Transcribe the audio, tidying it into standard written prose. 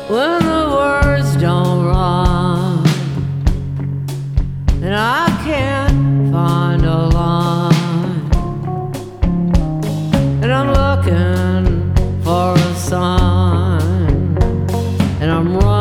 when the words don't rhyme, and I can't find a line, and I'm looking for a sign, and I'm running